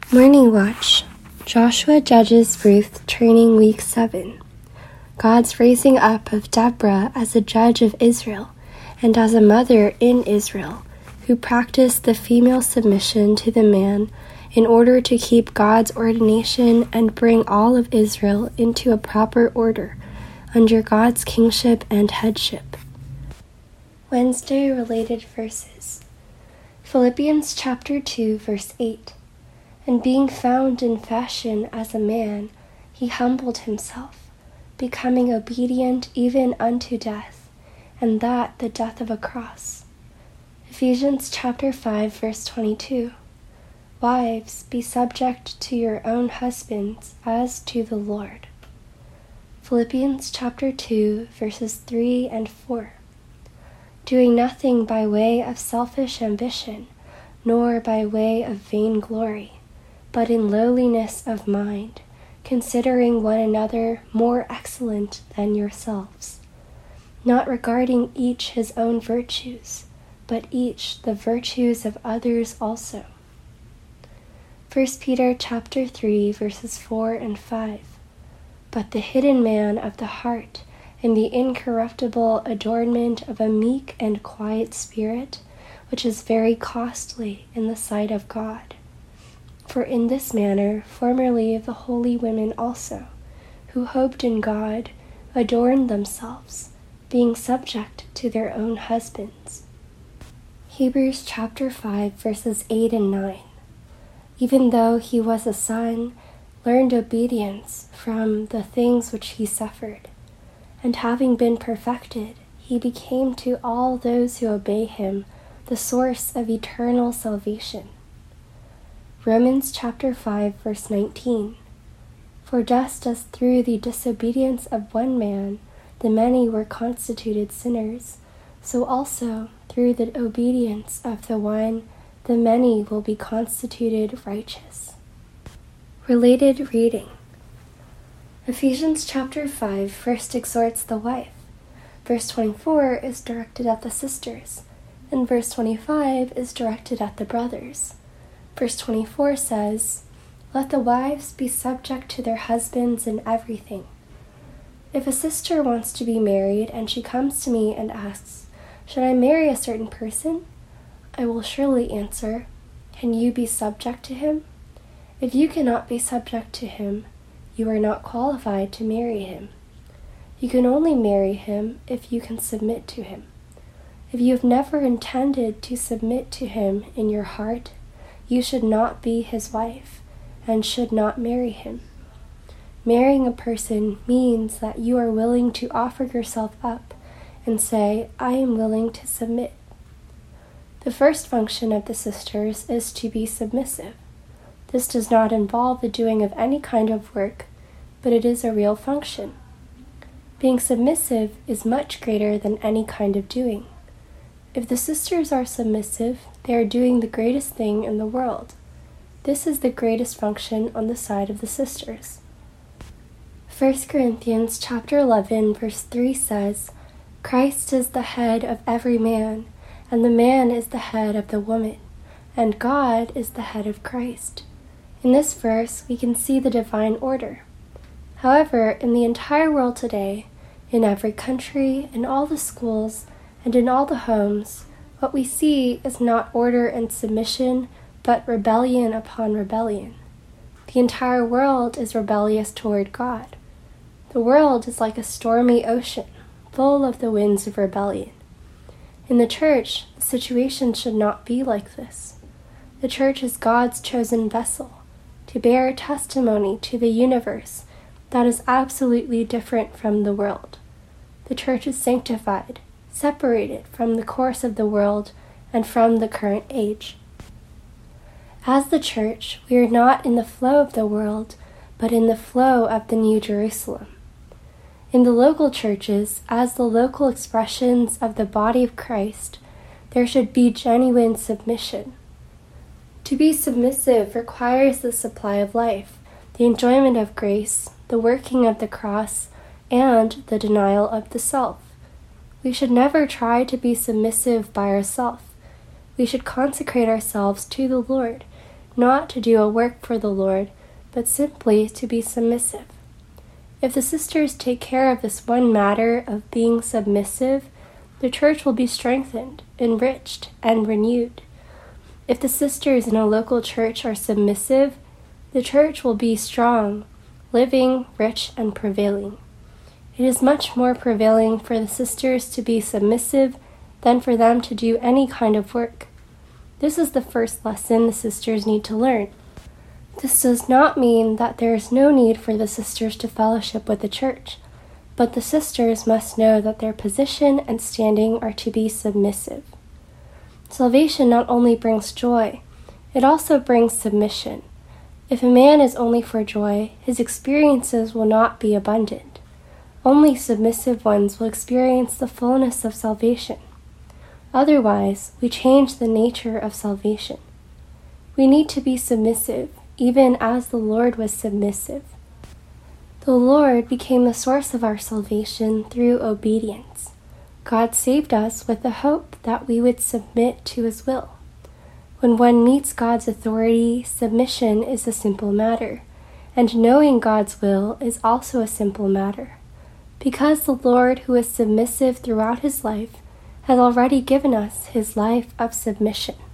Morning Watch. Joshua judges Ruth training week 7. God's raising up of Deborah as a judge of Israel and as a mother in Israel, who practiced the female submission to the man in order to keep God's ordination and bring all of Israel into a proper order under God's kingship and headship. Wednesday related verses. Philippians chapter 2, verse 8. And being found in fashion as a man, he humbled himself, becoming obedient even unto death, and that the death of a cross. Ephesians chapter 5, verse 22. Wives, be subject to your own husbands as to the Lord. Philippians chapter 2, verses 3 and 4. Doing nothing by way of selfish ambition, nor by way of vainglory, but in lowliness of mind, considering one another more excellent than yourselves, not regarding each his own virtues, but each the virtues of others also. 1 Peter chapter 3, verses 4 and 5. But the hidden man of the heart, in the incorruptible adornment of a meek and quiet spirit, which is very costly in the sight of God. For in this manner formerly the holy women also, who hoped in God, adorned themselves, being subject to their own husbands. Hebrews chapter 5, verses 8 and 9. Even though he was a son, learned obedience from the things which he suffered, and having been perfected, he became to all those who obey him the source of eternal salvation. Romans chapter 5, verse 19. For just as through the disobedience of one man the many were constituted sinners, so also through the obedience of the one the many will be constituted righteous. Related reading. Ephesians chapter 5 first exhorts the wife. Verse 24 is directed at the sisters, and verse 25 is directed at the brothers. Verse 24 says, "Let the wives be subject to their husbands in everything." If a sister wants to be married and she comes to me and asks, "Should I marry a certain person?" I will surely answer, "Can you be subject to him?" If you cannot be subject to him, you are not qualified to marry him. You can only marry him if you can submit to him. If you have never intended to submit to him in your heart, you should not be his wife and should not marry him. Marrying a person means that you are willing to offer yourself up and say, "I am willing to submit." The first function of the sisters is to be submissive. This does not involve the doing of any kind of work, but it is a real function. Being submissive is much greater than any kind of doing. If the sisters are submissive, they are doing the greatest thing in the world. This is the greatest function on the side of the sisters. 1 Corinthians chapter 11, verse 3 says, "Christ is the head of every man, and the man is the head of the woman, and God is the head of Christ." In this verse, we can see the divine order. However, in the entire world today, in every country, in all the schools, and in all the homes, what we see is not order and submission, but rebellion upon rebellion. The entire world is rebellious toward God. The world is like a stormy ocean, full of the winds of rebellion. In the church, the situation should not be like this. The church is God's chosen vessel to bear testimony to the universe that is absolutely different from the world. The church is sanctified, separated from the course of the world and from the current age. As the church, we are not in the flow of the world, but in the flow of the New Jerusalem. In the local churches, as the local expressions of the body of Christ, there should be genuine submission. To be submissive requires the supply of life, the enjoyment of grace, the working of the cross, and the denial of the self. We should never try to be submissive by ourselves. We should consecrate ourselves to the Lord, not to do a work for the Lord, but simply to be submissive. If the sisters take care of this one matter of being submissive, the church will be strengthened, enriched, and renewed. If the sisters in a local church are submissive, the church will be strong, living, rich, and prevailing. It is much more prevailing for the sisters to be submissive than for them to do any kind of work. This is the first lesson the sisters need to learn. This does not mean that there is no need for the sisters to fellowship with the church, but the sisters must know that their position and standing are to be submissive. Salvation not only brings joy, it also brings submission. If a man is only for joy, his experiences will not be abundant. Only submissive ones will experience the fullness of salvation. Otherwise, we change the nature of salvation. We need to be submissive, even as the Lord was submissive. The Lord became the source of our salvation through obedience. God saved us with the hope that we would submit to His will. When one meets God's authority, submission is a simple matter, and knowing God's will is also a simple matter, because the Lord, who is submissive throughout His life, has already given us His life of submission.